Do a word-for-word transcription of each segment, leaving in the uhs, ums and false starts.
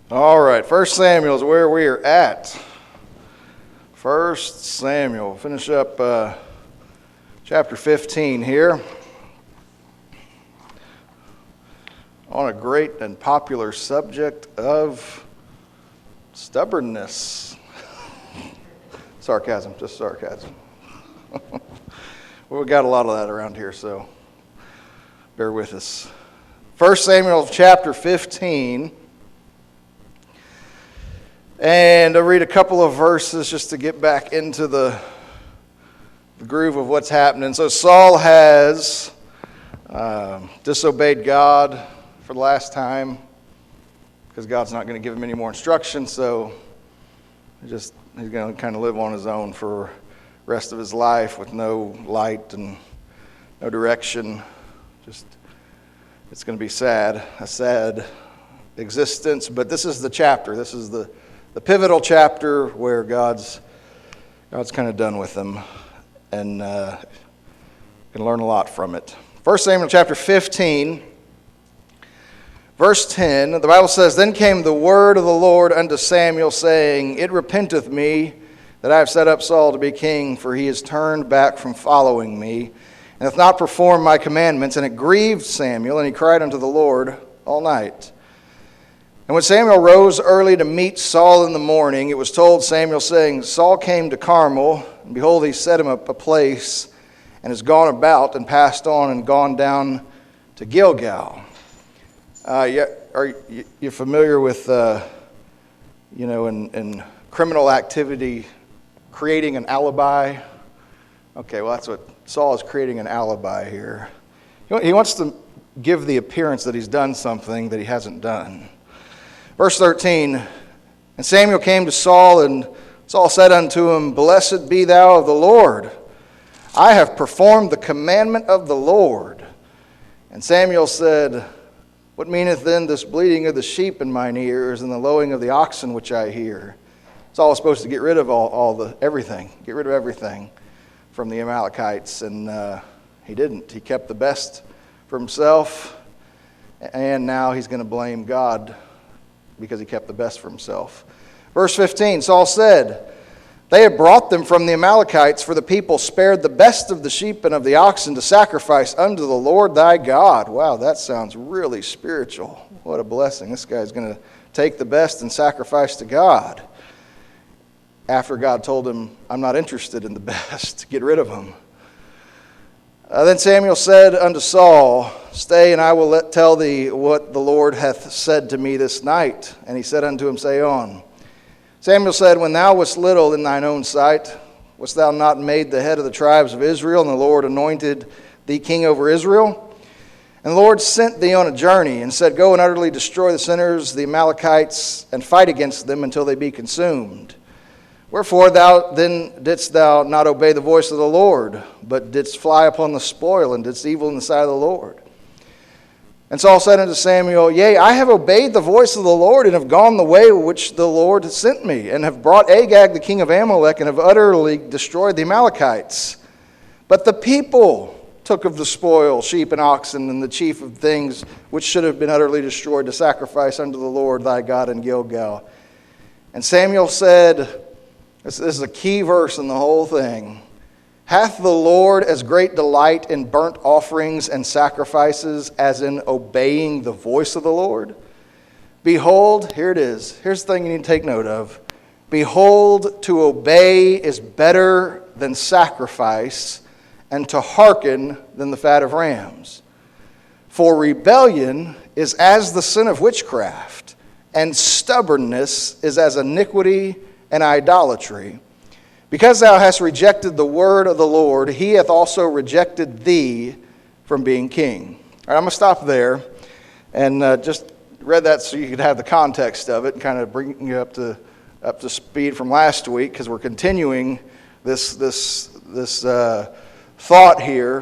All right, First Samuel is where we are at. First Samuel. Finish up uh, chapter fifteen here. On a great and popular subject of stubbornness. Sarcasm, just sarcasm. Well, we got a lot of that around here, so bear with us. First Samuel chapter fifteen. And I'll read a couple of verses just to get back into the, the groove of what's happening. So Saul has um, disobeyed God for the last time because God's not going to give him any more instruction. So he just he's going to kind of live on his own for the rest of his life with no light and no direction. Just it's going to be sad, a sad existence. But this is the chapter. This is the The pivotal chapter where God's God's kind of done with them, and uh, can learn a lot from it. First Samuel chapter fifteen, verse ten, the Bible says, "Then came the word of the Lord unto Samuel, saying, It repenteth me that I have set up Saul to be king, for he is turned back from following me, and hath not performed my commandments. And it grieved Samuel, and he cried unto the Lord all night. And when Samuel rose early to meet Saul in the morning, it was told Samuel, saying, Saul came to Carmel, and behold, he set him up a place, and has gone about, and passed on, and gone down to Gilgal." Uh, you, are you familiar with, uh, you know, in, in criminal activity, creating an alibi? Okay, well, that's what Saul is creating, an alibi here. He wants to give the appearance that he's done something that he hasn't done. Verse thirteen, "And Samuel came to Saul, and Saul said unto him, Blessed be thou of the Lord. I have performed the commandment of the Lord. And Samuel said, What meaneth then this bleating of the sheep in mine ears, and the lowing of the oxen which I hear?" Saul was supposed to get rid of all, all the everything, get rid of everything from the Amalekites, and uh, he didn't. He kept the best for himself, and now he's going to blame God because he kept the best for himself. Verse fifteen, Saul said, They have brought them from the Amalekites, for the people spared the best of the sheep and of the oxen to sacrifice unto the Lord thy God. Wow, that sounds really spiritual. What a blessing. This guy's going to take the best and sacrifice to God. After God told him, I'm not interested in the best. Get rid of them. Uh, then Samuel said unto Saul, Stay, and I will let tell thee what the Lord hath said to me this night. And he said unto him, Say on. Samuel said, When thou wast little in thine own sight, wast thou not made the head of the tribes of Israel, and the Lord anointed thee king over Israel? And the Lord sent thee on a journey, and said, Go and utterly destroy the sinners, the Amalekites, and fight against them until they be consumed. Wherefore thou then didst thou not obey the voice of the Lord, but didst fly upon the spoil, and didst evil in the sight of the Lord? And Saul said unto Samuel, Yea, I have obeyed the voice of the Lord, and have gone the way which the Lord hath sent me, and have brought Agag the king of Amalek, and have utterly destroyed the Amalekites. But the people took of the spoil sheep and oxen, and the chief of things which should have been utterly destroyed, to sacrifice unto the Lord thy God in Gilgal. And Samuel said, This is a key verse in the whole thing. Hath the Lord as great delight in burnt offerings and sacrifices as in obeying the voice of the Lord? Behold, here it is. Here's the thing you need to take note of. Behold, to obey is better than sacrifice, and to hearken than the fat of rams. For rebellion is as the sin of witchcraft, and stubbornness is as iniquity and idolatry. Because thou hast rejected the word of the Lord, he hath also rejected thee from being king. All right, I'm going to stop there and uh, just read that so you could have the context of it and kind of bring you up to up to speed from last week, because we're continuing this this this uh, thought here.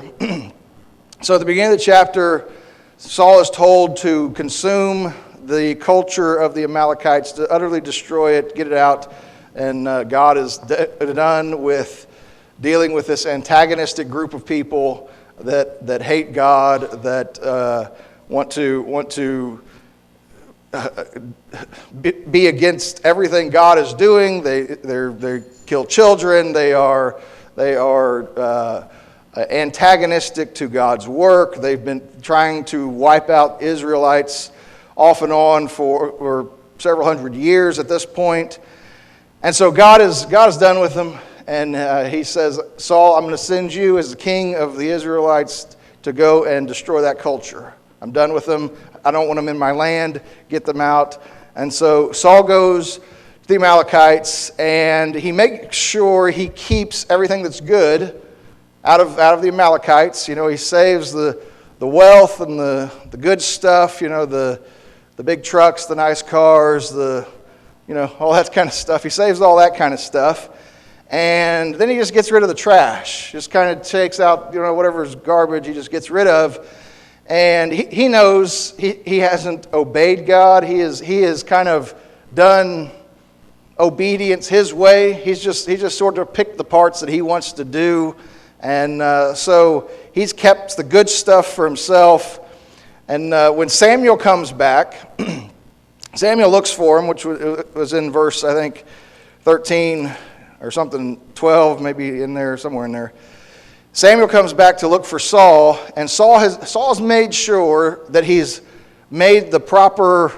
So at the beginning of the chapter, Saul is told to consume the culture of the Amalekites, to utterly destroy it, get it out. And uh, God is de- done with dealing with this antagonistic group of people that that hate God, that uh, want to want to uh, be against everything God is doing. They they they kill children. They are they are uh, antagonistic to God's work. They've been trying to wipe out Israelites off and on for, for several hundred years at this point. And so God is God is done with them, and uh, he says, Saul, I'm going to send you as the king of the Israelites to go and destroy that culture. I'm done with them. I don't want them in my land. Get them out. And so Saul goes to the Amalekites, and he makes sure he keeps everything that's good out of out of the Amalekites. You know, he saves the, the wealth and the, the good stuff, you know, the the big trucks, the nice cars, the, you know, all that kind of stuff. He saves all that kind of stuff. And then he just gets rid of the trash. Just kind of takes out, you know, whatever's garbage, he just gets rid of. And he, he knows he, he hasn't obeyed God. He is he has kind of done obedience his way. He's just he just sort of picked the parts that he wants to do. And uh, so he's kept the good stuff for himself. And uh, when Samuel comes back, Samuel looks for him, which was in verse, I think, thirteen or something, twelve, maybe in there, somewhere in there. Samuel comes back to look for Saul, and Saul has Saul's made sure that he's made the proper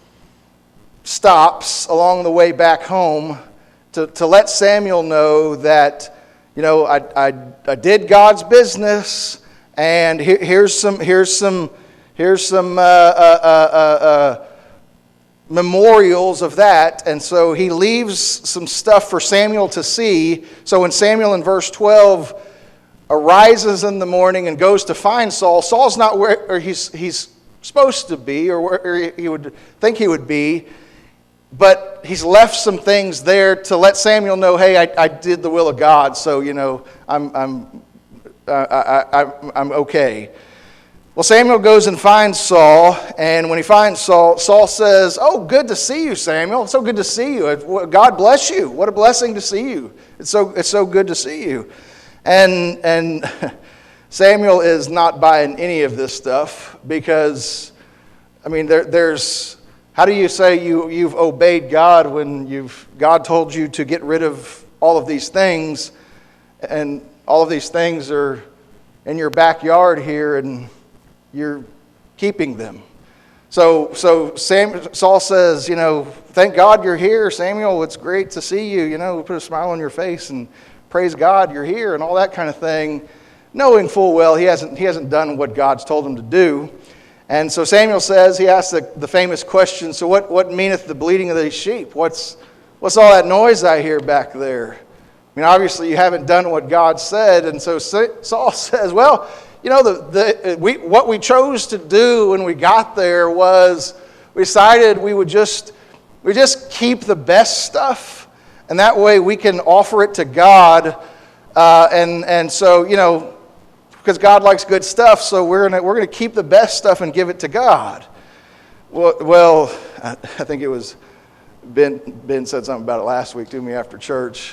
stops along the way back home to, to let Samuel know that, you know, I, I, I did God's business, and here, here's some here's some here's some uh, uh, uh, uh, memorials of that. And so he leaves some stuff for Samuel to see. So when Samuel in verse twelve arises in the morning and goes to find Saul, Saul's not where he's he's supposed to be, or where he would think he would be. But he's left some things there to let Samuel know, hey, I, I did the will of God, so, you know, I'm I'm uh, I, I, I'm okay. Well, Samuel goes and finds Saul, and when he finds Saul, Saul says, oh, good to see you, Samuel. It's so good to see you. God bless you. What a blessing to see you. It's so it's so good to see you. And and Samuel is not buying any of this stuff because, I mean, there, there's... How do you say you, you've obeyed God when you've God told you to get rid of all of these things, and all of these things are in your backyard here, and you're keeping them? So so Sam, Saul says, you know, thank God you're here, Samuel. It's great to see you. You know, put a smile on your face and praise God you're here, and all that kind of thing, knowing full well he hasn't he hasn't done what God's told him to do. And so Samuel says, he asks the, the famous question, so what, what meaneth the bleating of these sheep? What's what's all that noise I hear back there? I mean, obviously you haven't done what God said. And so Saul says, well, you know, the, the we what we chose to do when we got there was we decided we would just we just keep the best stuff, and that way we can offer it to God. Uh, and and so, you know, because God likes good stuff, so we're gonna we're gonna keep the best stuff and give it to God. Well, well, I think it was Ben. Ben said something about it last week to me after church.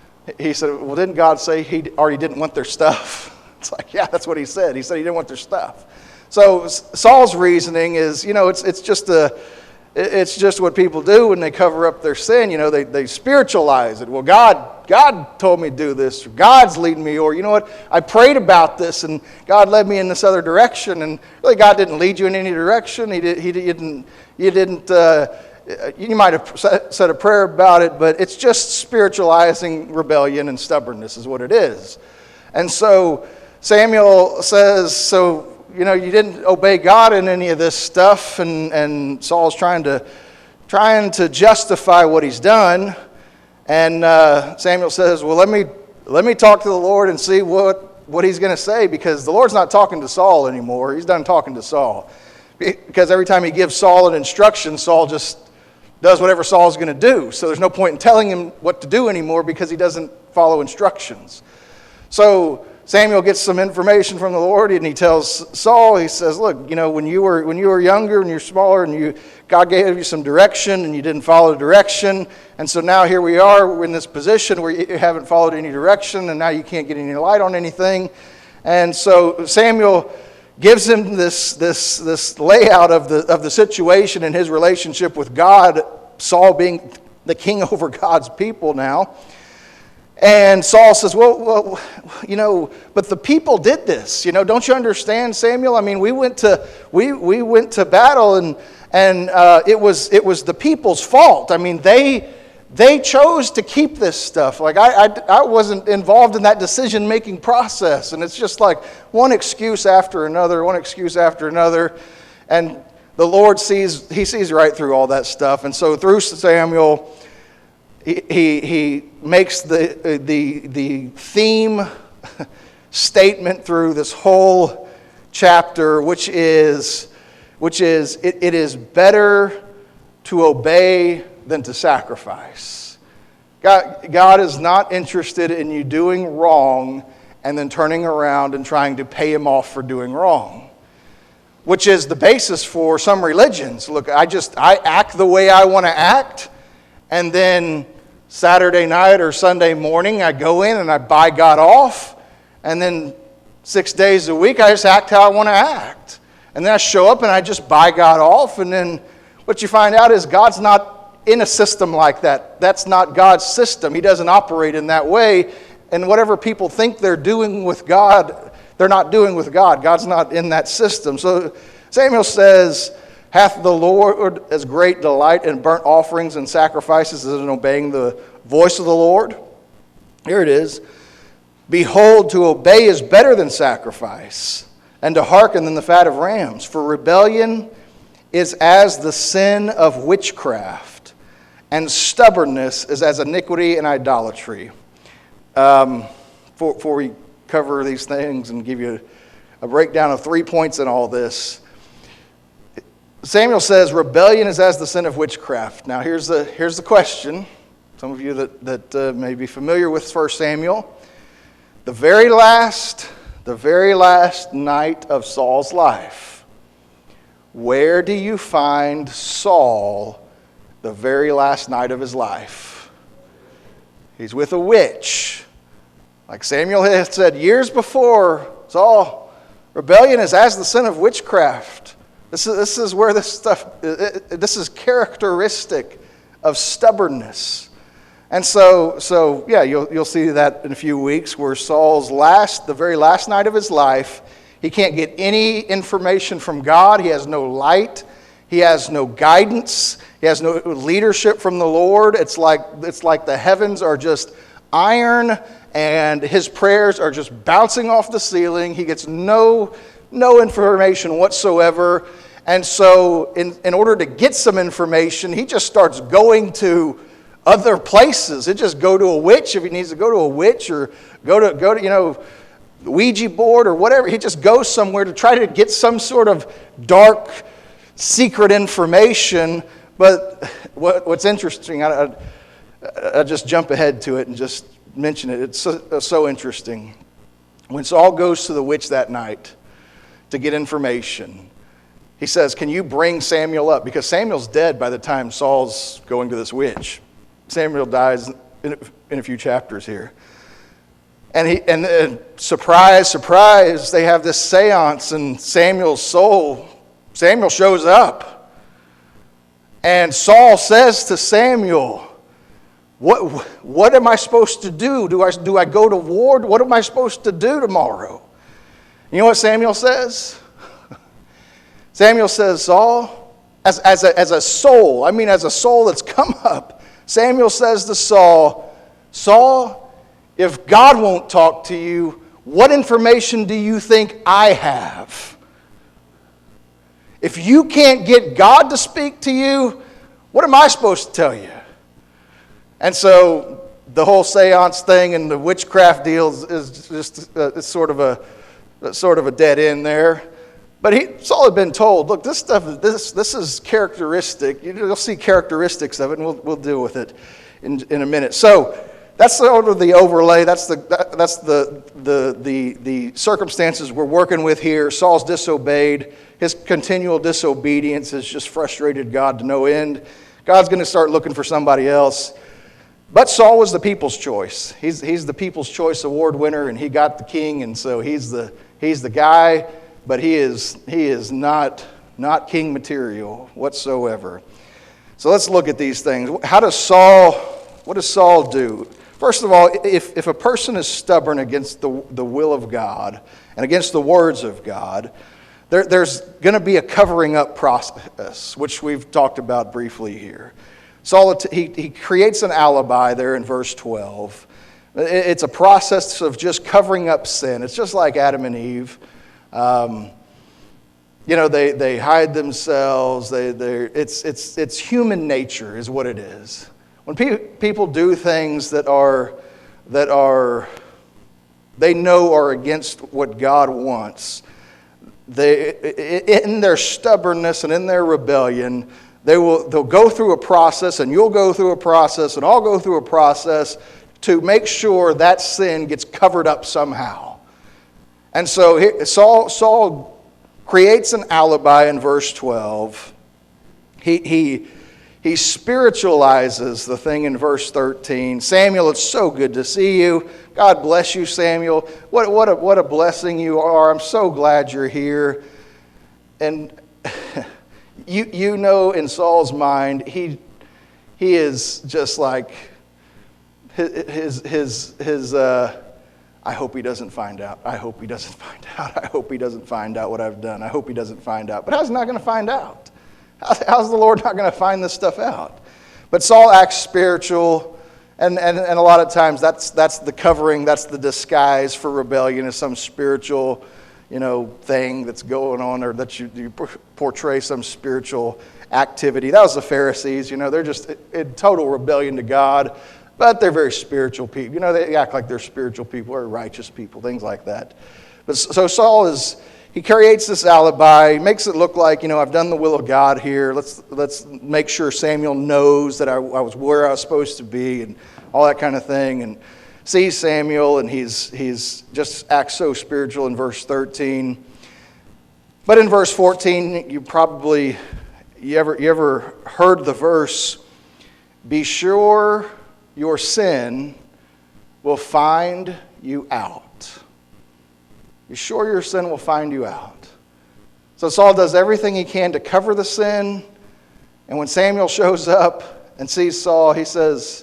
He said, "Well, didn't God say He already didn't want their stuff?" It's like, yeah, that's what He said. He said He didn't want their stuff. So Saul's reasoning is, you know, it's it's just a it's just what people do when they cover up their sin. You know, they they spiritualize it. Well, God. God told me to do this, or God's leading me, or you know what, I prayed about this and God led me in this other direction, and really God didn't lead you in any direction. He, did, he didn't, you didn't, uh, you might have said a prayer about it, but it's just spiritualizing rebellion and stubbornness is what it is. And so Samuel says, so, you know, you didn't obey God in any of this stuff, and, and Saul's trying to, trying to justify what he's done. And uh, Samuel says, well, let me let me talk to the Lord and see what, what he's going to say, because the Lord's not talking to Saul anymore. He's done talking to Saul. Because every time he gives Saul an instruction, Saul just does whatever Saul's going to do. So there's no point in telling him what to do anymore because he doesn't follow instructions. So Samuel gets some information from the Lord, and he tells Saul, he says, look, you know, when you were when you were younger and you're smaller, and you God gave you some direction and you didn't follow the direction, and so now here we are, we're in this position where you haven't followed any direction, and now you can't get any light on anything. And so Samuel gives him this, this, this layout of the, of the situation and his relationship with God, Saul being the king over God's people now. And Saul says, well, well, you know, but the people did this. You know, don't you understand, Samuel? I mean, we went to we we went to battle, and and uh, it was it was the people's fault. I mean, they they chose to keep this stuff. Like I I, I wasn't involved in that decision making process, and it's just like one excuse after another, one excuse after another, and the Lord sees he sees right through all that stuff, and so through Samuel. He, he, he makes the, the, the theme statement through this whole chapter, which is, which is it, it is better to obey than to sacrifice. God, God is not interested in you doing wrong and then turning around and trying to pay him off for doing wrong, which is the basis for some religions. Look, I just, I act the way I want to act, and then Saturday night or Sunday morning, I go in and I buy God off. And then six days a week, I just act how I want to act. And then I show up and I just buy God off. And then what you find out is God's not in a system like that. That's not God's system. He doesn't operate in that way. And whatever people think they're doing with God, they're not doing with God. God's not in that system. So Samuel says, hath the Lord as great delight in burnt offerings and sacrifices as in obeying the voice of the Lord? Here it is. Behold, to obey is better than sacrifice, and to hearken than the fat of rams. For rebellion is as the sin of witchcraft, and stubbornness is as iniquity and idolatry. Um, before, before we cover these things and give you a breakdown of three points in all this, Samuel says, rebellion is as the sin of witchcraft. Now, here's the, here's the question. Some of you that, that uh, may be familiar with First Samuel. The very last, the very last night of Saul's life, where do you find Saul the very last night of his life? He's with a witch. Like Samuel had said years before, Saul, rebellion is as the sin of witchcraft. This is, this is where this stuff, this is characteristic of stubbornness. And so, so yeah, you'll, you'll see that in a few weeks where Saul's last, the very last night of his life, he can't get any information from God. He has no light. He has no guidance. He has no leadership from the Lord. It's like, it's like the heavens are just iron and his prayers are just bouncing off the ceiling. He gets no No information whatsoever. And so in, in order to get some information, he just starts going to other places. He just go to a witch if he needs to go to a witch, or go to, go to you know, Ouija board or whatever. He just goes somewhere to try to get some sort of dark, secret information. But what, what's interesting, I, I, I just jump ahead to it and just mention it. It's so, so interesting. When Saul goes to the witch that night to get information, he says, can you bring Samuel up? Because Samuel's dead by the time Saul's going to this witch. Samuel dies in a, in a few chapters here. And, he, and uh, surprise, surprise, they have this seance, and Samuel's soul, Samuel shows up. And Saul says to Samuel, what, what am I supposed to do? Do I, do I go to war? What am I supposed to do tomorrow? You know what Samuel says? Samuel says, Saul, as, as, a, as a soul, I mean as a soul that's come up, Samuel says to Saul, Saul, if God won't talk to you, what information do you think I have? If you can't get God to speak to you, what am I supposed to tell you? And so the whole seance thing and the witchcraft deal is just uh, it's sort of a sort of a dead end there. But he, Saul had been told, look, this stuff, this this is characteristic. You'll see characteristics of it, and we'll we'll deal with it in in a minute. So that's sort of the overlay. That's the that, that's the the the the circumstances we're working with here. Saul's disobeyed. His continual disobedience has just frustrated God to no end. God's going to start looking for somebody else. But Saul was the people's choice. He's he's the People's Choice Award winner, and he got the king, and so he's the he's the guy but he is he is not not king material whatsoever. So let's look at these things. How does Saul, what does Saul do? First of all, if, if a person is stubborn against the, the will of God and against the words of God, there, there's going to be a covering up process, which we've talked about briefly here. Saul, he, he creates an alibi there in verse twelve. It's a process of just covering up sin. It's just like Adam and Eve. Um, you know, they, they hide themselves. They, it's, it's, it's human nature is what it is. When pe- people do things that are, that are, they know are against what God wants, they, in their stubbornness and in their rebellion, they will, they'll go through a process, and you'll go through a process, and I'll go through a process to make sure that sin gets covered up somehow. And so he, Saul, Saul creates an alibi in verse twelve. He, he, he spiritualizes the thing in verse thirteen. Samuel, it's so good to see you. God bless you, Samuel. What, what, a, what a blessing you are. I'm so glad you're here. And you, you know in Saul's mind, he, he is just like his, his, his, his uh, I hope he doesn't find out. I hope he doesn't find out. I hope he doesn't find out what I've done. I hope he doesn't find out. But how's he not going to find out? How's the Lord not going to find this stuff out? But Saul acts spiritual, and, and, and a lot of times that's that's the covering, that's the disguise for rebellion, is some spiritual, you know, thing that's going on, or that you, you portray some spiritual activity. That was the Pharisees, you know, they're just in total rebellion to God, but they're very spiritual people. You know, they act like they're spiritual people or righteous people, things like that. But so Saul is... He creates this alibi, he makes it look like, you know, I've done the will of God here. Let's let's make sure Samuel knows that I, I was where I was supposed to be, and all that kind of thing. And sees Samuel, and he's he's just acts so spiritual in verse thirteen. But in verse fourteen, you probably you ever you ever heard the verse, "Be sure your sin will find you out." Be sure your sin will find you out. So Saul does everything he can to cover the sin. And when Samuel shows up and sees Saul, he says,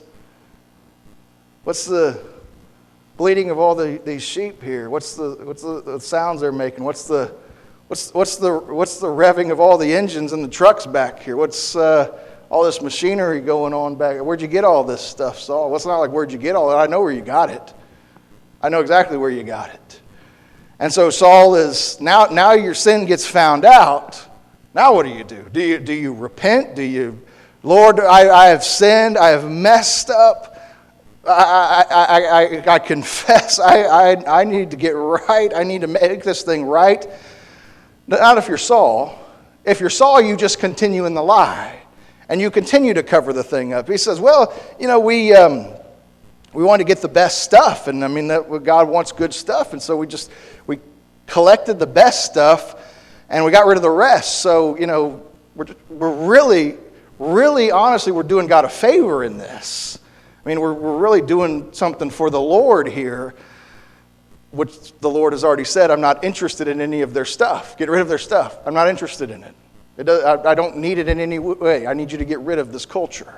"What's the bleating of all the, these sheep here? What's the what's the, the sounds they're making? What's the what's what's the what's the revving of all the engines and the trucks back here? What's uh, all this machinery going on back? Where'd you get all this stuff, Saul?" Well, it's not like where'd you get all that. I know where you got it. I know exactly where you got it. And so Saul is, now now your sin gets found out. Now what do you do? Do you, do you repent? Do you, Lord, I, I have sinned. I have messed up. I, I, I, I, I confess. I, I, I need to get right. I need to make this thing right. Not if you're Saul. If you're Saul, you just continue in the lie. And you continue to cover the thing up. He says, well, you know, we... Um, We want to get the best stuff, and I mean, that God wants good stuff, and so we just, we collected the best stuff, and we got rid of the rest. So, you know, we're, we're really, really, honestly, we're doing God a favor in this. I mean, we're, we're really doing something for the Lord here, which the Lord has already said, I'm not interested in any of their stuff. Get rid of their stuff. I'm not interested in it. It does, I, I don't need it in any way. I need you to get rid of this culture.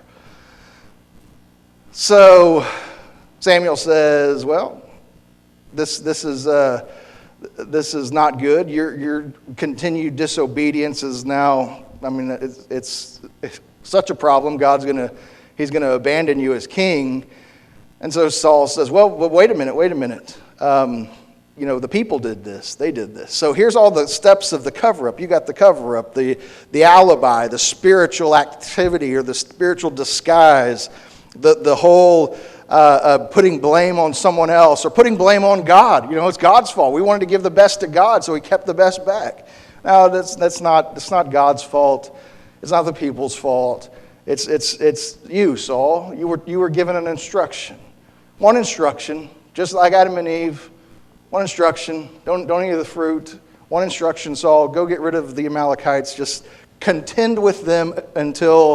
So Samuel says, well, this this is uh, this is not good. Your your continued disobedience is now, I mean, it's, it's, it's such a problem. God's gonna he's gonna abandon you as king. And so Saul says, well, well wait a minute, wait a minute. Um, you know, the people did this. They did this. So here's all the steps of the cover-up. You got the cover-up, the, the alibi, the spiritual activity or the spiritual disguise, the, the whole uh, uh, putting blame on someone else or putting blame on God. You know, it's God's fault. We wanted to give the best to God, so he kept the best back. Now, that's, that's, not, that's not God's fault. It's not the people's fault. It's, it's, it's you, Saul. You were, you were given an instruction. One instruction, just like Adam and Eve. One instruction, don't, don't eat of the fruit. One instruction, Saul, go get rid of the Amalekites. Just contend with them until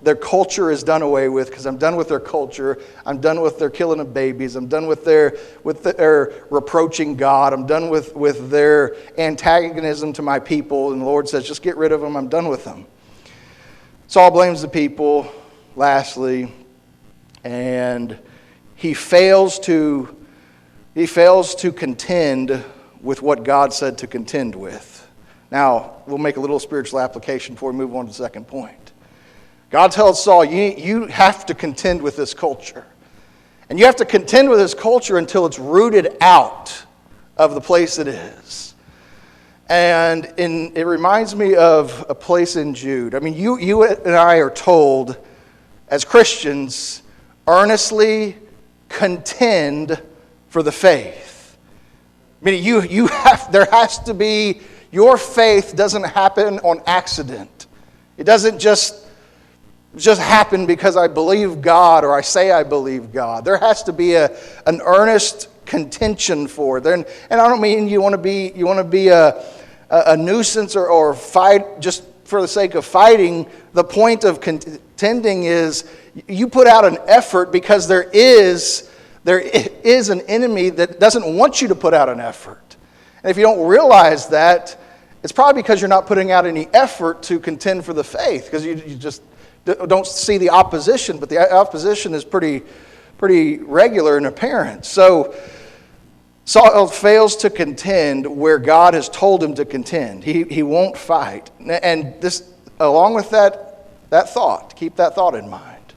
their culture is done away with because I'm done with their culture. I'm done with their killing of babies. I'm done with their with their reproaching God. I'm done with, with their antagonism to my people. And the Lord says, just get rid of them. I'm done with them. Saul blames the people, lastly, and he fails to he fails to contend with what God said to contend with. Now, we'll make a little spiritual application before we move on to the second point. God tells Saul, you, you have to contend with this culture. And you have to contend with this culture until it's rooted out of the place it is. And in, it reminds me of a place in Jude. I mean, you, you and I are told, as Christians, earnestly contend for the faith. I mean, you, you have, there has to be, your faith doesn't happen on accident. It doesn't just, just happen because I believe God or I say I believe God. There has to be a, an earnest contention for it. And, and I don't mean you want to be, you want to be a, a, a nuisance or, or fight just for the sake of fighting. The point of contending is you put out an effort because there is, there is an enemy that doesn't want you to put out an effort. And if you don't realize that, it's probably because you're not putting out any effort to contend for the faith, because you, you just don't see the opposition, but the opposition is pretty, pretty regular and apparent. So Saul fails to contend where God has told him to contend. He, he won't fight. And this, along with that, that thought, keep that thought in mind.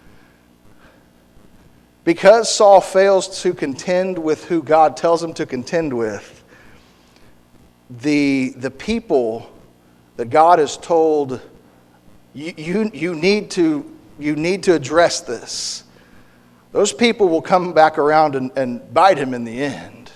Because Saul fails to contend with who God tells him to contend with, The, the people that God has told, you, you, you, need to, you need to address this. Those people will come back around and, and bite him in the end.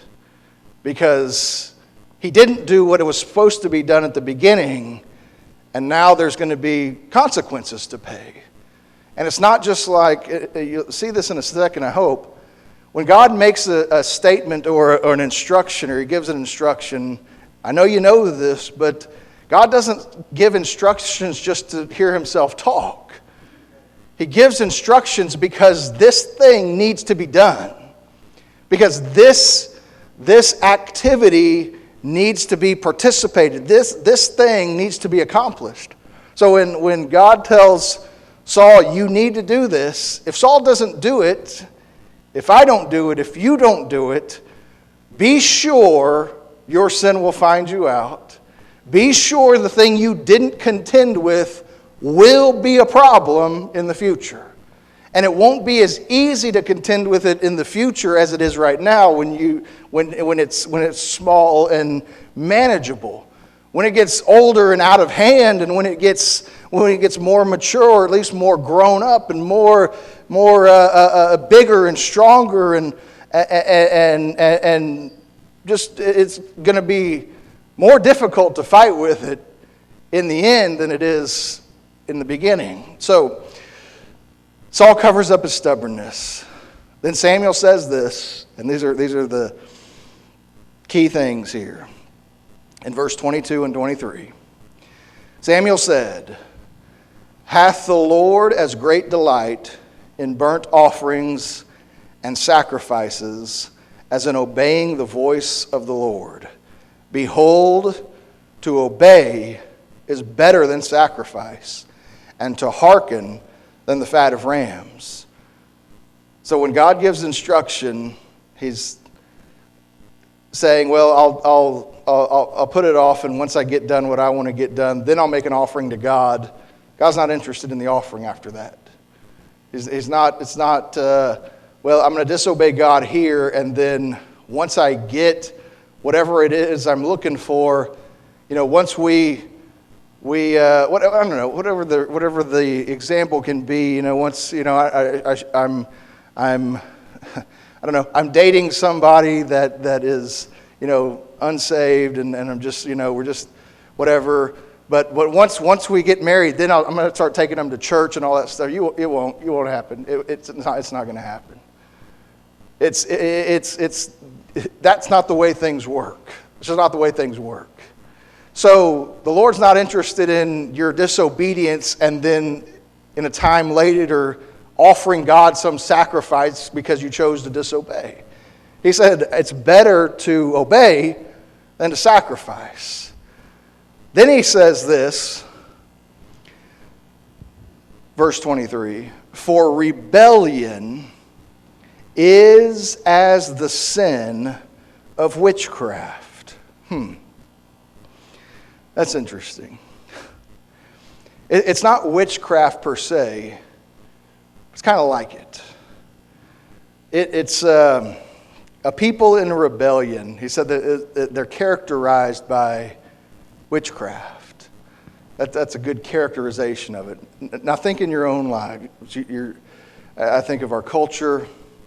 Because he didn't do what it was supposed to be done at the beginning, and now there's going to be consequences to pay. And it's not just like, you'll see this in a second, I hope. When God makes a, a statement or, or an instruction, or he gives an instruction, I know you know this, but God doesn't give instructions just to hear himself talk. He gives instructions because this thing needs to be done. Because this, this activity needs to be participated. This, this thing needs to be accomplished. So when, when God tells Saul, you need to do this, if Saul doesn't do it, if I don't do it, if you don't do it, be sure your sin will find you out. Be sure the thing you didn't contend with will be a problem in the future. And it won't be as easy to contend with it in the future as it is right now when you when when it's when it's small and manageable. When it gets older and out of hand, and when it gets when it gets more mature, or at least more grown up and more more uh, uh, uh, bigger and stronger and and and, and just it's going to be more difficult to fight with it in the end than it is in the beginning. So Saul covers up his stubbornness. Then Samuel says this, and these are these are the key things here. In verse twenty-two and twenty-three, Samuel said, "Hath the Lord as great delight in burnt offerings and sacrifices as in obeying the voice of the Lord? Behold, to obey is better than sacrifice, and to hearken than the fat of rams." So when God gives instruction, he's saying, well, I'll, I'll, I'll, I'll put it off, and once I get done what I want to get done, then I'll make an offering to God. God's not interested in the offering after that. He's, he's not, it's not, uh, well, I'm going to disobey God here, and then once I get whatever it is I'm looking for, you know, once we, we, uh, what, I don't know, whatever the, whatever the example can be, you know, once, you know, I, I, I'm, I'm, I don't know, I'm dating somebody that, that is, you know, unsaved, and, and I'm just, you know, we're just whatever. But but once once we get married, then I'll, I'm going to start taking them to church and all that stuff. You it won't it won't happen. It, it's not it's not going to happen. It's it, it's it's it, that's not the way things work. It's just not the way things work. So the Lord's not interested in your disobedience and then in a time later offering God some sacrifice because you chose to disobey. He said it's better to obey than to sacrifice. Then he says this, verse twenty-three, for rebellion is as the sin of witchcraft. Hmm. That's interesting. It's not witchcraft per se. It's kind of like it. it it's um, a people in rebellion. He said that they're characterized by witchcraft. That, that's a good characterization of it. Now think in your own life. You're, I think of our culture.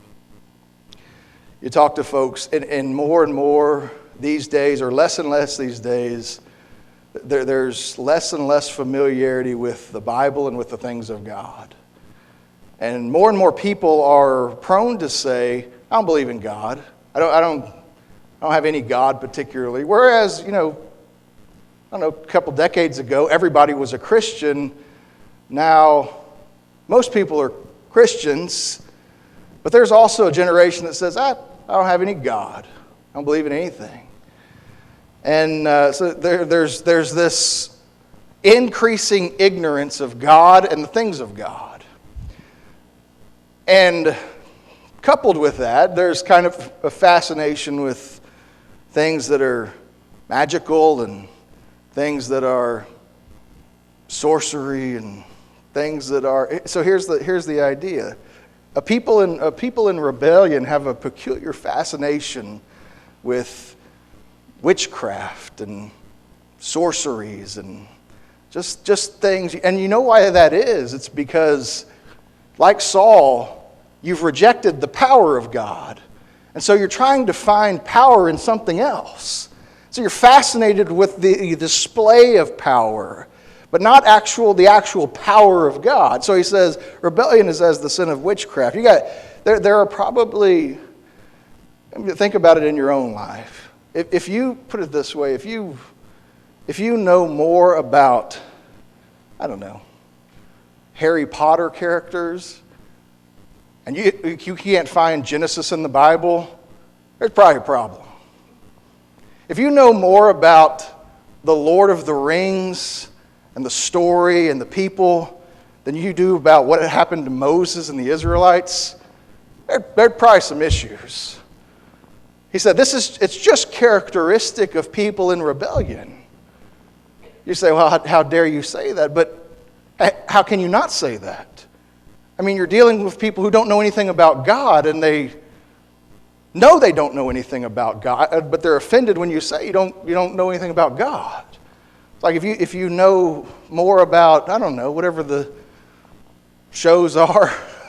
You talk to folks, and, and more and more these days, or less and less these days, there, there's less and less familiarity with the Bible and with the things of God. And more and more people are prone to say, I don't believe in God. I don't, I don't, I don't have any God particularly. Whereas, you know, I don't know, a couple decades ago, everybody was a Christian. Now, most people are Christians, but there's also a generation that says, I, I don't have any God. I don't believe in anything. And uh, so there, there's, there's this increasing ignorance of God and the things of God. And coupled with that, there's kind of a fascination with things that are magical and things that are sorcery and things that are... So here's the, here's the idea. A people in, a people in rebellion have a peculiar fascination with witchcraft and sorceries and just, just things. And you know why that is? It's because, like Saul, you've rejected the power of God. And so you're trying to find power in something else. So you're fascinated with the display of power, but not actual the actual power of God. So he says, rebellion is as the sin of witchcraft. You got there. There are probably, think about it in your own life. If, if you put it this way, if you if you know more about, I don't know, Harry Potter characters, and you you can't find Genesis in the Bible, there's probably a problem. If you know more about the Lord of the Rings and the story and the people than you do about what had happened to Moses and the Israelites, there, there are probably some issues. He said, this is it's just characteristic of people in rebellion. You say, well, how, how dare you say that? But how can you not say that? I mean, you're dealing with people who don't know anything about God, and they know they don't know anything about God, but they're offended when you say you don't you don't know anything about God. It's like if you if you know more about, I don't know, whatever the shows are,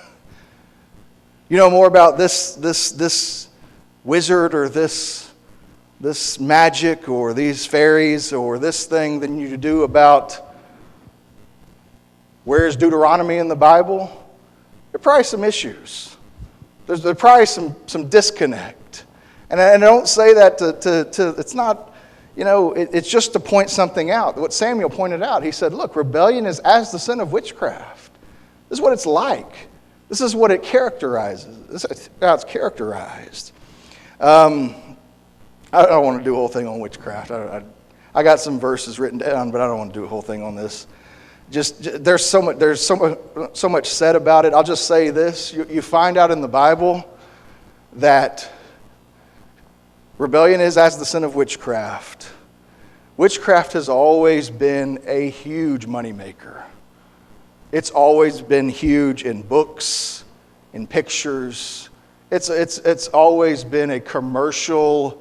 you know more about this this this wizard or this this magic or these fairies or this thing than you do about where's Deuteronomy in the Bible. There are probably some issues. There's, there's probably some, some disconnect. And I, and I don't say that to, to, to it's not, you know, it, it's just to point something out. What Samuel pointed out, he said, look, rebellion is as the sin of witchcraft. This is what it's like. This is what it characterizes. This is how it's characterized. Um, I don't want to do a whole thing on witchcraft. I, I, I got some verses written down, but I don't want to do a whole thing on this. Just there's so much there's so much so much said about it. I'll just say this: you, you find out in the Bible that rebellion is as the sin of witchcraft. Witchcraft has always been a huge moneymaker. It's always been huge in books, in pictures. It's it's it's always been a commercial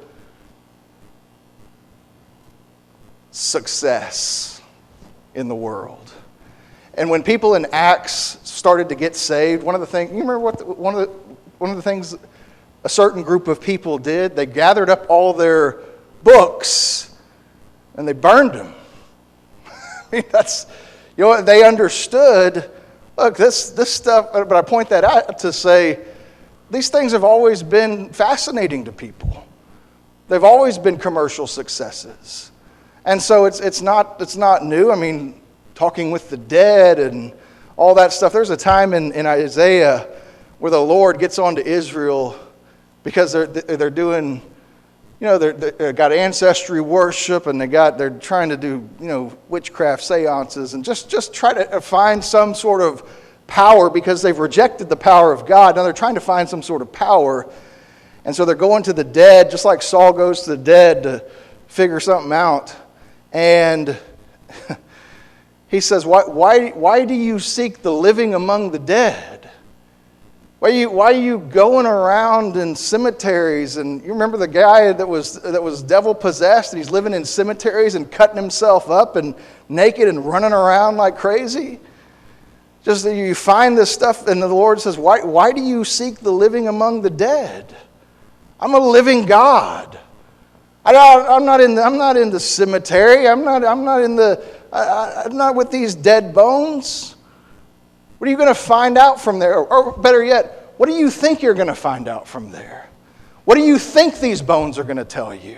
success in the world. And when people in Acts started to get saved, one of the things, you remember what the, one of the one of the things a certain group of people did? They gathered up all their books and they burned them. I mean, that's, you know, they understood, look, this this stuff, but I point that out to say these things have always been fascinating to people. They've always been commercial successes. And so it's it's not it's not new. I mean, Talking with the Dead and all that stuff. There's a time in, in Isaiah where the Lord gets on to Israel because they're they're doing, you know, they're, they've got ancestry worship, and they got they're trying to do, you know, witchcraft seances, and just just try to find some sort of power because they've rejected the power of God. Now they're trying to find some sort of power, and so they're going to the dead, just like Saul goes to the dead to figure something out. And he says, why, why, why do you seek the living among the dead? Why are you, why are you going around in cemeteries? And you remember the guy that was, that was devil-possessed, and he's living in cemeteries and cutting himself up and naked and running around like crazy? Just that you find this stuff, and the Lord says, why, why do you seek the living among the dead? I'm a living God. I, I'm not in the, I'm not in the cemetery. I'm not, I'm not in the, I, I'm not with these dead bones. What are you going to find out from there? Or better yet, what do you think you're going to find out from there? What do you think these bones are going to tell you?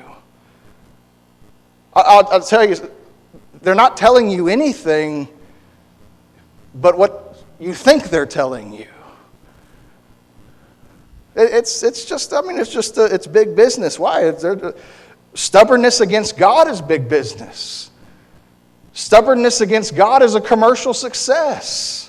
I'll, I'll tell you, they're not telling you anything but what you think they're telling you. It's it's just, I mean, it's just, a, it's big business. Why? It's, stubbornness against God is big business. Stubbornness against God is a commercial success.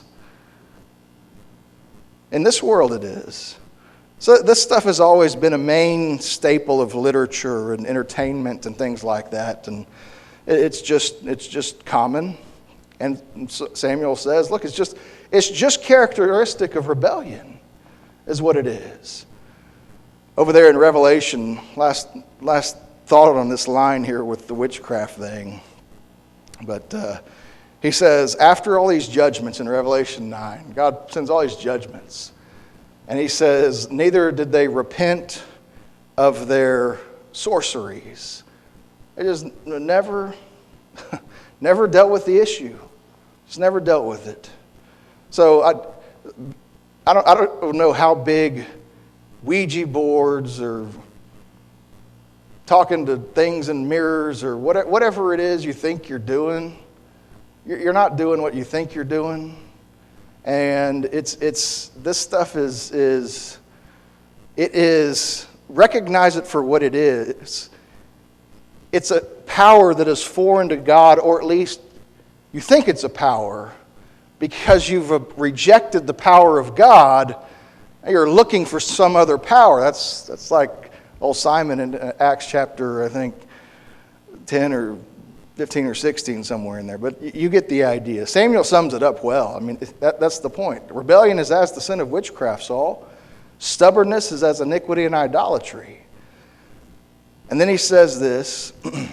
In this world it is. So this stuff has always been a main staple of literature and entertainment and things like that. And it's just it's just common. And Samuel says, look, it's just it's just characteristic of rebellion, is what it is. Over there in Revelation, last last thought on this line here with the witchcraft thing. But uh, he says, after all these judgments in Revelation nine, God sends all these judgments. And he says, neither did they repent of their sorceries. They just never, never dealt with the issue. Just never dealt with it. So I, I don't, I don't know how big Ouija boards or talking to things in mirrors or whatever it is you think you're doing. You're not doing what you think you're doing. And it's it's this stuff is is it is recognize it for what it is. It's a power that is foreign to God, or at least you think it's a power because you've rejected the power of God. You're looking for some other power. That's that's like old Simon in Acts chapter, I think, ten or fifteen or sixteen, somewhere in there. But you get the idea. Samuel sums it up well. I mean, that, that's the point. Rebellion is as the sin of witchcraft, Saul. Stubbornness is as iniquity and idolatry. And then he says this,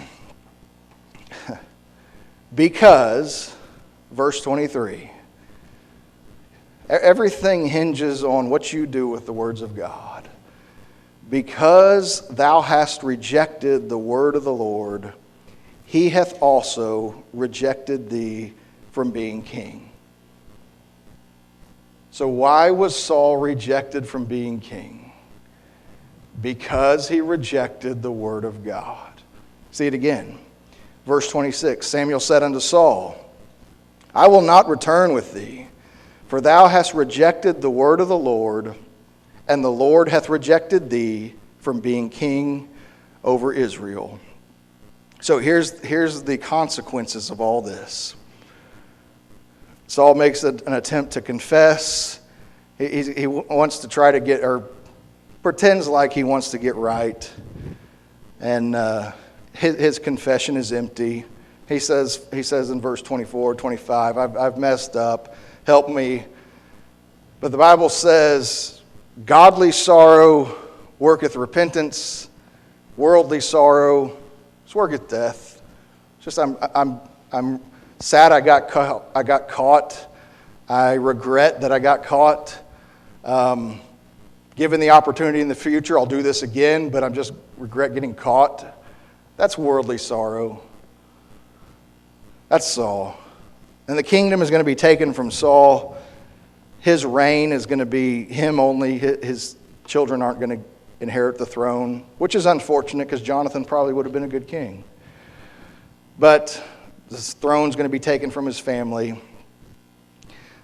because, verse twenty-three, everything hinges on what you do with the words of God. Because thou hast rejected the word of the Lord, he hath also rejected thee from being king. So why was Saul rejected from being king? Because he rejected the word of God. See it again. Verse twenty-six, Samuel said unto Saul, I will not return with thee, for thou hast rejected the word of the Lord, and the Lord hath rejected thee from being king over Israel. So here's, here's the consequences of all this. Saul makes an attempt to confess. He, he, he wants to try to get, or pretends like he wants to get right. And uh, his, his confession is empty. He says, he says in verse twenty-four, twenty-five, I've, I've messed up. Help me. But the Bible says, godly sorrow worketh repentance, worldly sorrow worketh death. It's just I'm I'm I'm sad I got caught. I got caught. I regret that I got caught. Um, given the opportunity in the future, I'll do this again, but I'm just regret getting caught. That's worldly sorrow. That's Saul. And the kingdom is going to be taken from Saul. His reign is going to be him only. His children aren't going to inherit the throne, which is unfortunate because Jonathan probably would have been a good king. But the throne's going to be taken from his family.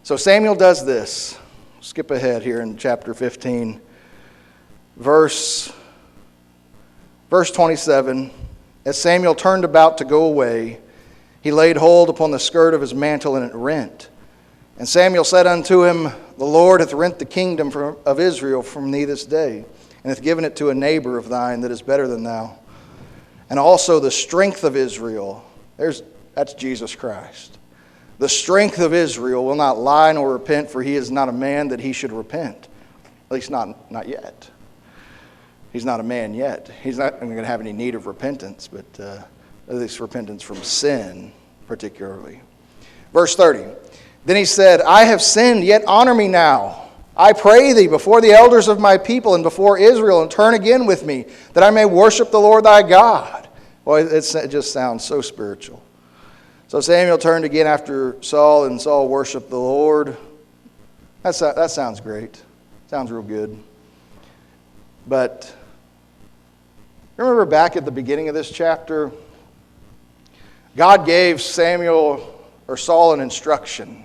So Samuel does this. Skip ahead here in chapter fifteen. Verse, verse twenty-seven. As Samuel turned about to go away, he laid hold upon the skirt of his mantle, and it rent. And Samuel said unto him, The Lord hath rent the kingdom from, of Israel from thee this day, and hath given it to a neighbor of thine that is better than thou. And also the strength of Israel, there's that's Jesus Christ. The strength of Israel will not lie nor repent, for he is not a man that he should repent. At least not, not yet. He's not a man yet. He's not going to have any need of repentance, but uh, at least repentance from sin, particularly. Verse thirty. Then he said, I have sinned, yet honor me now. I pray thee before the elders of my people and before Israel, and turn again with me, that I may worship the Lord thy God. Boy, it's, it just sounds so spiritual. So Samuel turned again after Saul, and Saul worshiped the Lord. That's, that sounds great. Sounds real good. But remember back at the beginning of this chapter, God gave Samuel or Saul an instruction.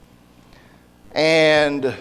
And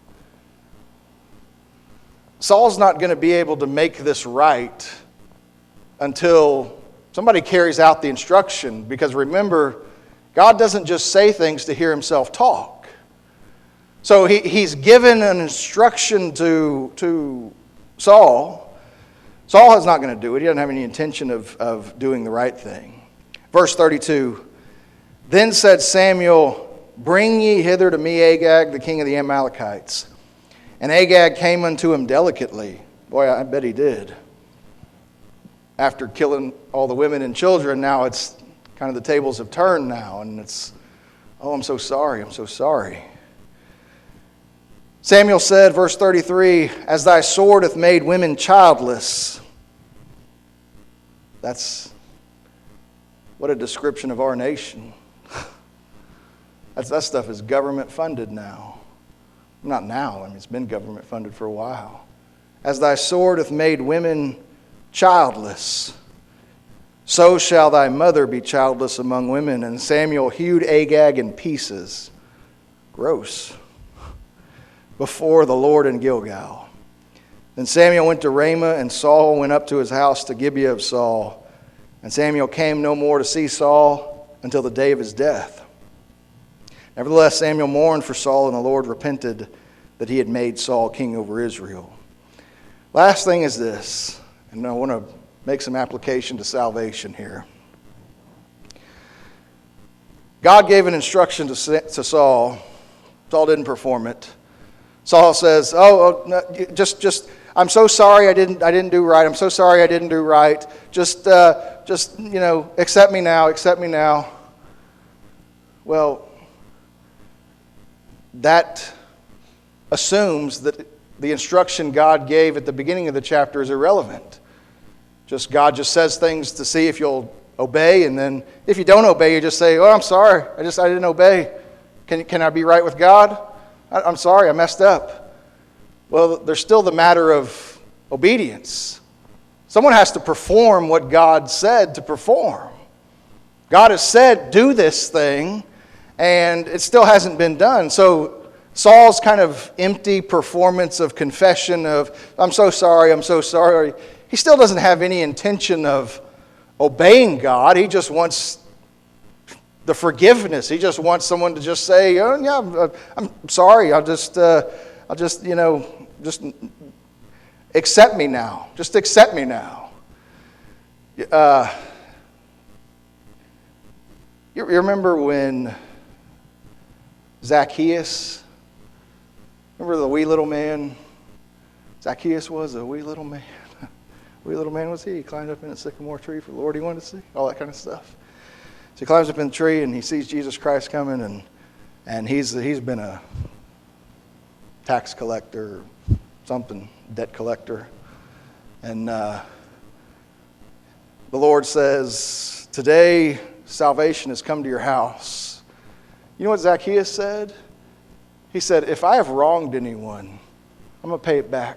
Saul's not going to be able to make this right until somebody carries out the instruction. Because remember, God doesn't just say things to hear himself talk. So he, he's given an instruction to, to Saul. Saul is not going to do it. He doesn't have any intention of, of doing the right thing. Verse thirty-two, Then said Samuel, Bring ye hither to me Agag, the king of the Amalekites. And Agag came unto him delicately. Boy, I bet he did. After killing all the women and children, now it's kind of the tables have turned now. And it's, oh, I'm so sorry, I'm so sorry. Samuel said, verse thirty-three, As thy sword hath made women childless. That's, what a description of our nation. That's, that stuff is government funded now. Not now, I mean, it's been government funded for a while. As thy sword hath made women childless, so shall thy mother be childless among women. And Samuel hewed Agag in pieces. Gross. Before the Lord in Gilgal. Then Samuel went to Ramah, and Saul went up to his house to Gibeah of Saul. And Samuel came no more to see Saul until the day of his death. Nevertheless, Samuel mourned for Saul, and the Lord repented that he had made Saul king over Israel. Last thing is this, and I want to make some application to salvation here. God gave an instruction to, to Saul. Saul didn't perform it. Saul says, "Oh, oh no, just, just, I'm so sorry. I didn't, I didn't do right. I'm so sorry. I didn't do right. Just, uh, just, you know, accept me now. Accept me now." Well, that assumes that the instruction God gave at the beginning of the chapter is irrelevant. Just God just says things to see if you'll obey, and then if you don't obey, you just say, "Oh, I'm sorry. I just, I didn't obey. Can, can I be right with God? I, I'm sorry. I messed up." Well, there's still the matter of obedience. Someone has to perform what God said to perform. God has said, "Do this thing," and it still hasn't been done. So Saul's kind of empty performance of confession of, "I'm so sorry, I'm so sorry," he still doesn't have any intention of obeying God. He just wants the forgiveness. He just wants someone to just say, "Oh yeah, I'm, I'm sorry. I'll just, uh, I'll just, you know, just accept me now. Just accept me now." Uh, you, you remember when Zacchaeus, remember the wee little man? Zacchaeus was a wee little man. Wee little man was he. He climbed up in a sycamore tree for the Lord he wanted to see. All that kind of stuff. So he climbs up in the tree and he sees Jesus Christ coming, and and he's he's been a tax collector, something, debt collector. And uh, the Lord says, "Today salvation has come to your house." You know what Zacchaeus said? He said, "If I have wronged anyone, I'm going to pay it back.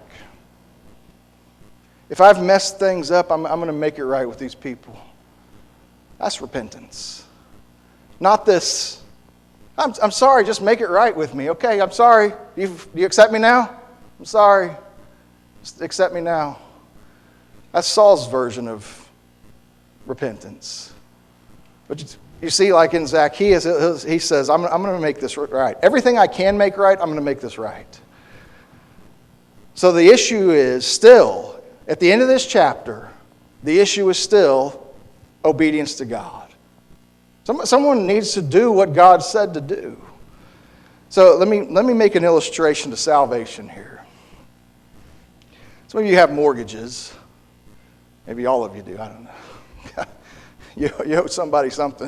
If I've messed things up, I'm, I'm going to make it right with these people." That's repentance. Not this I'm, I'm sorry, just make it right with me. Okay, I'm sorry. Do you, do you accept me now? I'm sorry. Just accept me now. That's Saul's version of repentance. But you, you see, like in Zacchaeus, he says, I'm, I'm going to make this right. Everything I can make right, I'm going to make this right. So the issue is still, at the end of this chapter, the issue is still obedience to God. Some, someone needs to do what God said to do. So let me, let me make an illustration to salvation here. Some of you have mortgages. Maybe all of you do, I don't know. you, you owe somebody something.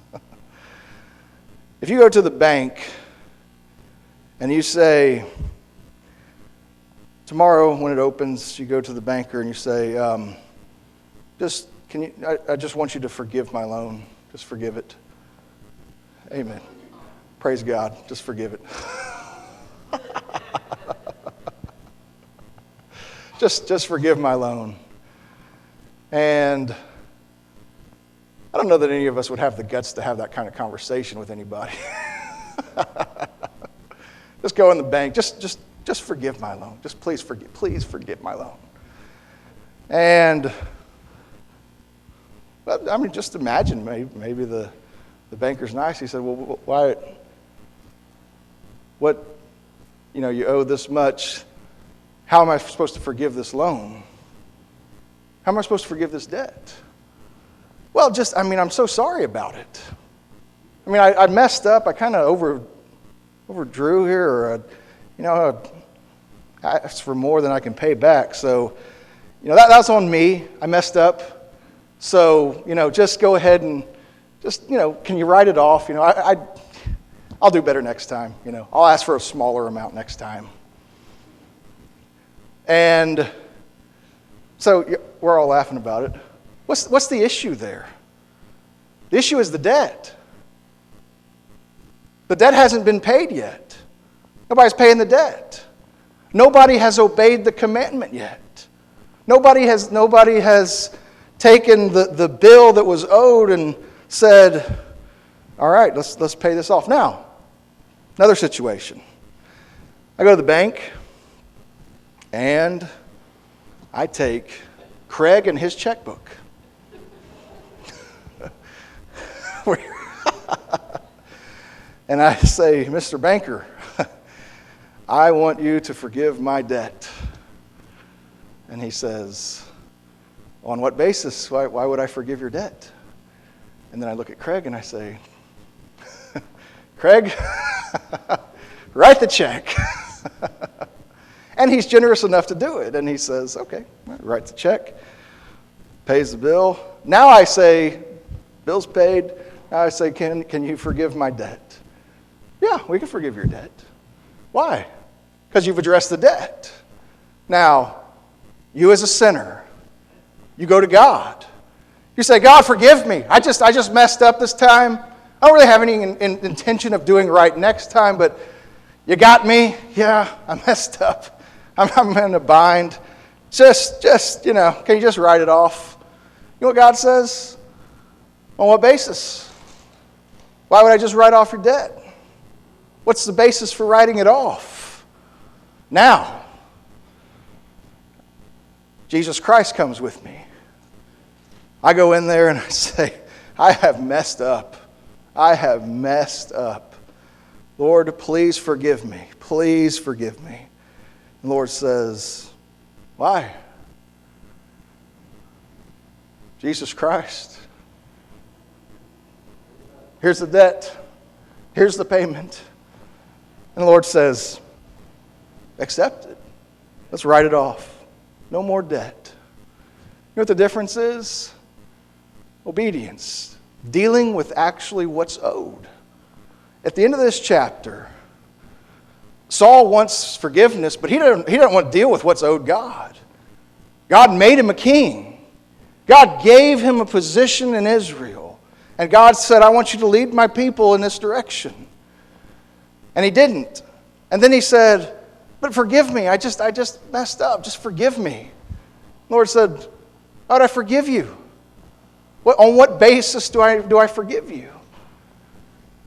If you go to the bank and you say, tomorrow when it opens, you go to the banker and you say, um, just can you? I, I just want you to forgive my loan. Just forgive it. Amen. Praise God. Just forgive it. just, just forgive my loan. And I don't know that any of us would have the guts to have that kind of conversation with anybody. Just go in the bank. Just, just, just forgive my loan. Just please forgive. Please forgive my loan. And I mean, just imagine maybe, maybe the, the banker's nice. He said, well, why, what, you know, you owe this much. How am I supposed to forgive this loan? How am I supposed to forgive this debt? Well, just, I mean, I'm so sorry about it. I mean, I, I messed up. I kind of over, overdrew here, or, I, you know, I asked for more than I can pay back. So, you know, that, that's on me. I messed up. So, you know, just go ahead and just, you know, can you write it off? You know, I, I, I'll do better next time. You know, I'll ask for a smaller amount next time. And so we're all laughing about it. What's, what's the issue there? The issue is the debt. The debt hasn't been paid yet. Nobody's paying the debt. Nobody has obeyed the commandment yet. Nobody has, nobody has taken the, the bill that was owed and said, all right, let's, let's pay this off. Now, another situation. I go to the bank and I take Craig and his checkbook. And I say, Mister Banker, I want you to forgive my debt. And he says, on what basis? Why, why would I forgive your debt? And then I look at Craig and I say, Craig, write the check. And he's generous enough to do it. And he says, okay, writes the check, pays the bill. Now I say, bill's paid. Now I say, can, can you forgive my debt? Yeah, we can forgive your debt. Why? Because you've addressed the debt. Now, you as a sinner, you go to God. You say, God, forgive me. I just I just messed up this time. I don't really have any in, in, intention of doing right next time, but you got me. Yeah, I messed up. I'm, I'm in a bind. Just, just, you know, can you just write it off? You know what God says? On what basis? Why would I just write off your debt? What's the basis for writing it off? Now, Jesus Christ comes with me. I go in there and I say, I have messed up. I have messed up. Lord, please forgive me. Please forgive me. The Lord says, why? Jesus Christ. Here's the debt. Here's the payment. And the Lord says, accept it. Let's write it off. No more debt. You know what the difference is? Obedience. Dealing with actually what's owed. At the end of this chapter, Saul wants forgiveness, but he doesn't, he doesn't want to deal with what's owed God. God made him a king. God gave him a position in Israel. And God said, I want you to lead my people in this direction. And he didn't. And then he said, but forgive me. I just, I just messed up. Just forgive me. The Lord said, how would I forgive you? What, on what basis do I, do I forgive you?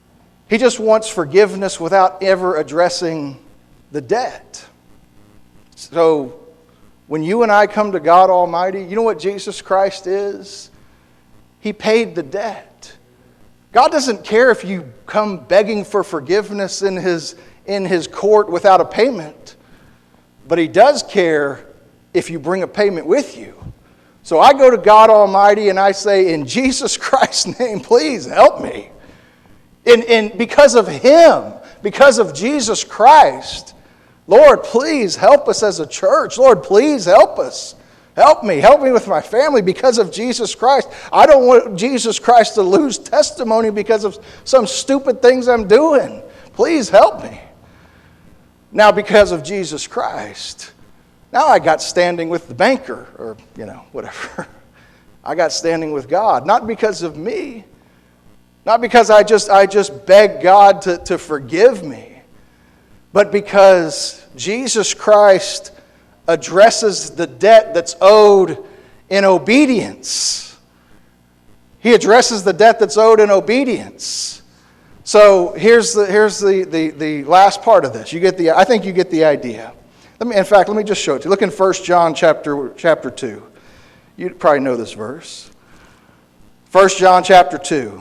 He just wants forgiveness without ever addressing the debt. So when you and I come to God Almighty, you know what Jesus Christ is? He paid the debt. God doesn't care if you come begging for forgiveness in His, in His court without a payment. But He does care if you bring a payment with you. So I go to God Almighty and I say, in Jesus Christ's name, please help me. And, and because of Him, because of Jesus Christ, Lord, please help us as a church. Lord, please help us. Help me. Help me with my family because of Jesus Christ. I don't want Jesus Christ to lose testimony because of some stupid things I'm doing. Please help me. Now, because of Jesus Christ, now I got standing with the banker, or, you know, whatever. I got standing with God, not because of me. Not because I just I just beg God to, to forgive me, but because Jesus Christ addresses the debt that's owed in obedience. He addresses the debt that's owed in obedience. So here's the here's the, the, the last part of this. You get the I think you get the idea. Let me in fact let me just show it to you. Look in First John chapter chapter two. You probably know this verse. First John chapter two.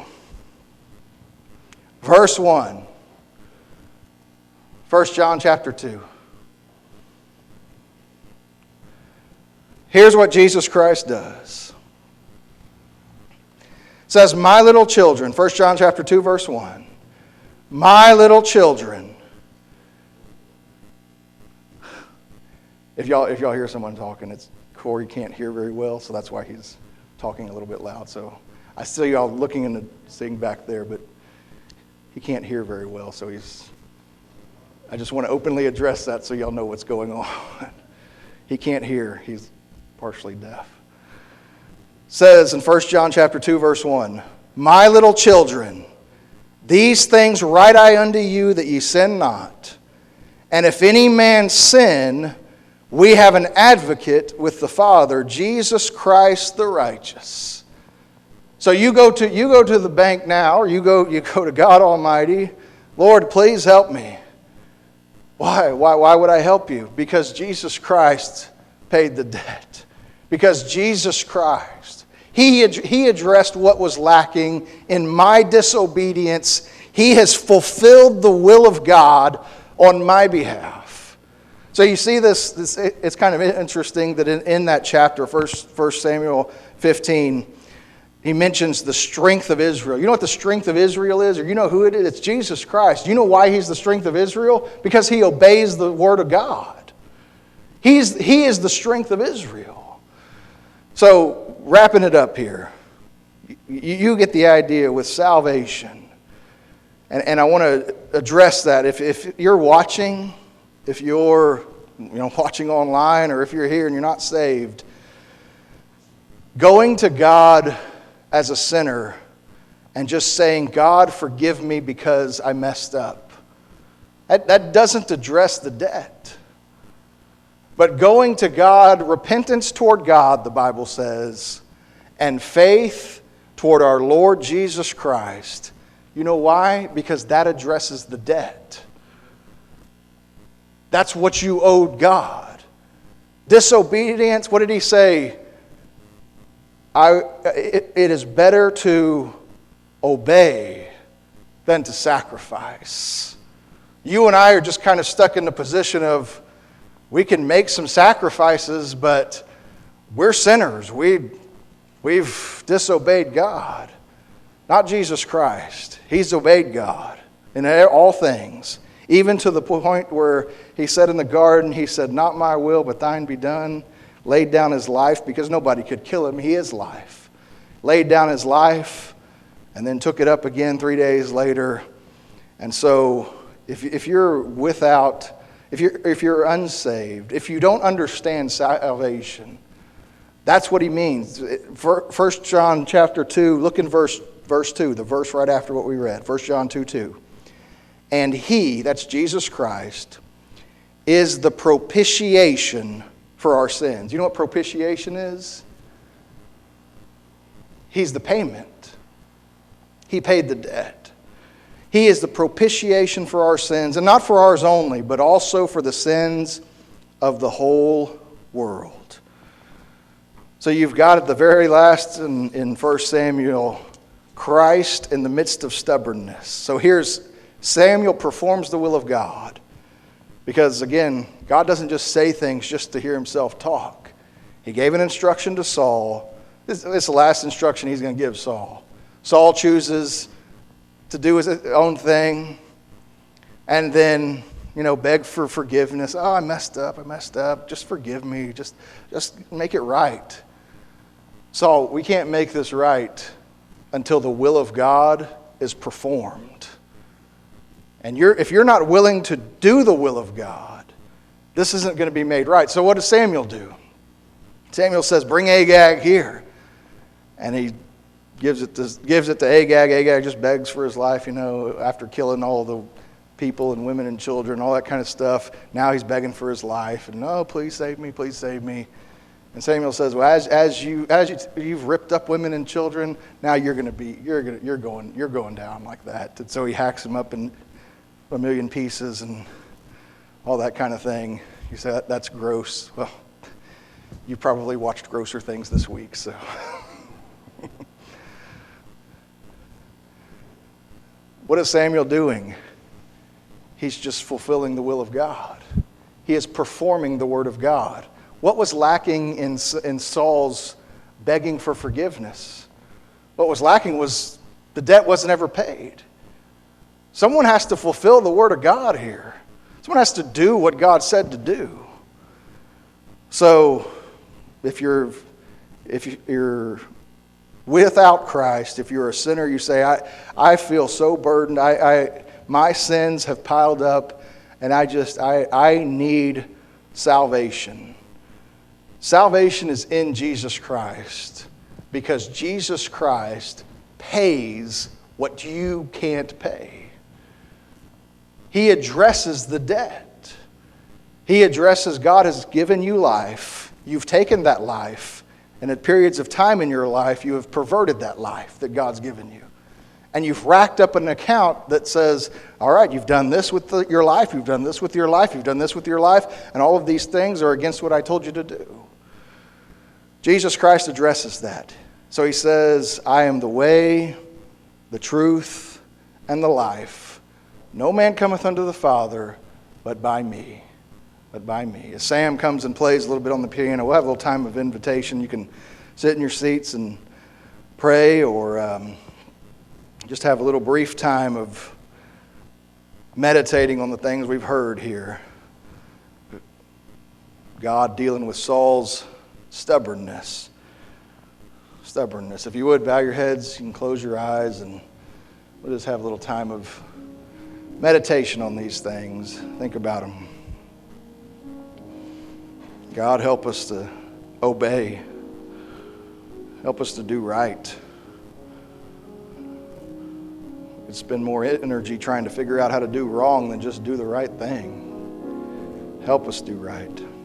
Verse one. First John chapter two. Here's what Jesus Christ does. It says, my little children, First John chapter two, verse one. My little children. If y'all, if y'all hear someone talking, it's Corey can't hear very well, so that's why he's talking a little bit loud. So I see y'all looking in the thing back there, but he can't hear very well, so he's... I just want to openly address that so y'all know what's going on. He can't hear. He's partially deaf. It says in First John chapter two, verse one, my little children, these things write I unto you that ye sin not. And if any man sin, we have an advocate with the Father, Jesus Christ the righteous. So you go to you go to the bank now, or you go you go to God Almighty. Lord, please help me. Why? Why? Why would I help you? Because Jesus Christ paid the debt. Because Jesus Christ, He He addressed what was lacking in my disobedience. He has fulfilled the will of God on my behalf. So you see this. this it's kind of interesting that in, in that chapter, First Samuel fifteen. He mentions the strength of Israel. You know what the strength of Israel is? Or you know who it is? It's Jesus Christ. You know why He's the strength of Israel? Because He obeys the Word of God. He's, he is the strength of Israel. So, wrapping it up here, you, you get the idea with salvation. And, and I want to address that. If, if you're watching, if you're you know, watching online, or if you're here and you're not saved, going to God as a sinner and just saying, God, forgive me because I messed up. That, that doesn't address the debt. But going to God, repentance toward God, the Bible says, and faith toward our Lord Jesus Christ. You know why? Because that addresses the debt. That's what you owed God. Disobedience, what did He say? I, it, it is better to obey than to sacrifice. You and I are just kind of stuck in the position of we can make some sacrifices, but we're sinners. We, we've disobeyed God. Not Jesus Christ. He's obeyed God in all things. Even to the point where He said in the garden, He said, not my will, but thine be done. Laid down His life because nobody could kill Him. He is life. Laid down His life and then took it up again three days later. And so if, if you're without, if you're, if you're unsaved, if you don't understand salvation, that's what He means. First John chapter two, look in verse, verse two, the verse right after what we read. First John two two. And He, that's Jesus Christ, is the propitiation for our sins. You know what propitiation is? He's the payment. He paid the debt. He is the propitiation for our sins, and not for ours only, but also for the sins of the whole world. So you've got at the very last in, in First Samuel, Christ in the midst of stubbornness. So here's Samuel performs the will of God. Because again, God doesn't just say things just to hear himself talk. He gave an instruction to Saul. This, this is the last instruction he's going to give Saul. Saul chooses to do his own thing and then, you know, beg for forgiveness. Oh, I messed up, I messed up. Just forgive me. Just, just make it right. Saul, we can't make this right until the will of God is performed. And you're, if you're not willing to do the will of God, this isn't going to be made right. So what does Samuel do? Samuel says, bring Agag here. And he gives it to, gives it to Agag. Agag just begs for his life, you know, after killing all the people and women and children, all that kind of stuff. Now he's begging for his life. And, no, please save me, please save me. And Samuel says, well, as, as, you, as you, you've ripped up women and children, now you're going to be, you're going you're going, you're going down like that. And so he hacks him up in a million pieces and all that kind of thing. You say, that, that's gross. Well, you probably watched grosser things this week, so. What is Samuel doing? He's just fulfilling the will of God. He is performing the word of God. What was lacking in, in Saul's begging for forgiveness? What was lacking was the debt wasn't ever paid. Someone has to fulfill the word of God here. Someone has to do what God said to do. So, if you're if you're without Christ, if you're a sinner, you say, I, I feel so burdened. I, I my sins have piled up, and I just I, I need salvation. Salvation is in Jesus Christ, because Jesus Christ pays what you can't pay. He addresses the debt. He addresses, God has given you life. You've taken that life, and at periods of time in your life, you have perverted that life that God's given you. And you've racked up an account that says, all right, you've done this with the, your life, you've done this with your life, you've done this with your life, and all of these things are against what I told you to do. Jesus Christ addresses that. So he says, I am the way, the truth, and the life. No man cometh unto the Father but by me. But by me. As Sam comes and plays a little bit on the piano, we'll have a little time of invitation. You can sit in your seats and pray, or um, just have a little brief time of meditating on the things we've heard here. God dealing with Saul's stubbornness. Stubbornness. If you would, bow your heads, you can close your eyes, and we'll just have a little time of meditation on these things. Think about them. God, help us to obey. Help us to do right. We spend more energy trying to figure out how to do wrong than just do the right thing. Help us do right.